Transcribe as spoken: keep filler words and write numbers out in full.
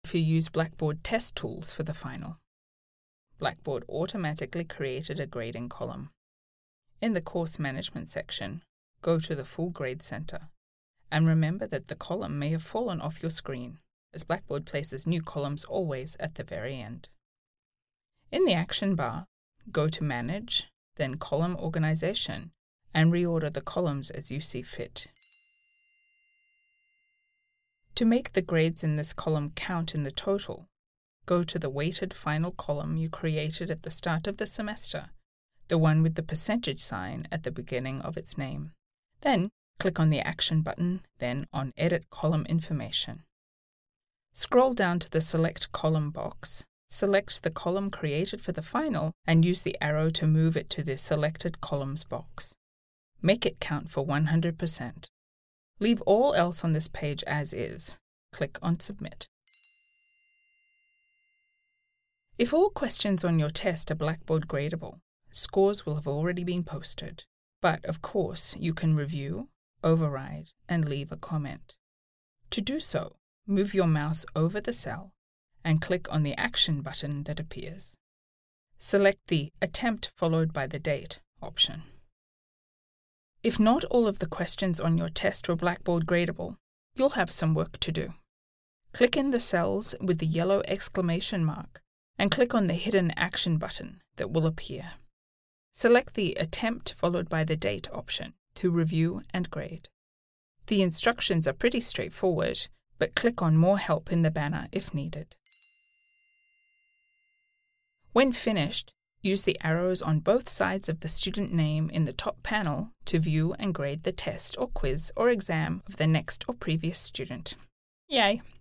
if you use Blackboard test tools for the final. Blackboard automatically created a grading column. In the Course Management section, go to the Full Grade Center, and remember that the column may have fallen off your screen, as Blackboard places new columns always at the very end. In the action bar, go to Manage, then Column Organization, and reorder the columns as you see fit. To make the grades in this column count in the total, go to the weighted final column you created at the start of the semester, the one with the percentage sign at the beginning of its name. Then, click on the Action button, then on Edit Column Information. Scroll down to the Select Column box, select the column created for the final, and use the arrow to move it to the Selected Columns box. Make it count for one hundred percent. Leave all else on this page as is. Click on Submit. If all questions on your test are Blackboard gradable, scores will have already been posted. But, of course, you can review, override, and leave a comment. To do so, move your mouse over the cell and click on the Action button that appears. Select the Attempt followed by the date option. If not all of the questions on your test were Blackboard gradable, you'll have some work to do. Click in the cells with the yellow exclamation mark and click on the hidden Action button that will appear. Select the Attempt followed by the date option to review and grade. The instructions are pretty straightforward, but click on More Help in the banner if needed. When finished, use the arrows on both sides of the student name in the top panel to view and grade the test or quiz or exam of the next or previous student. Yay!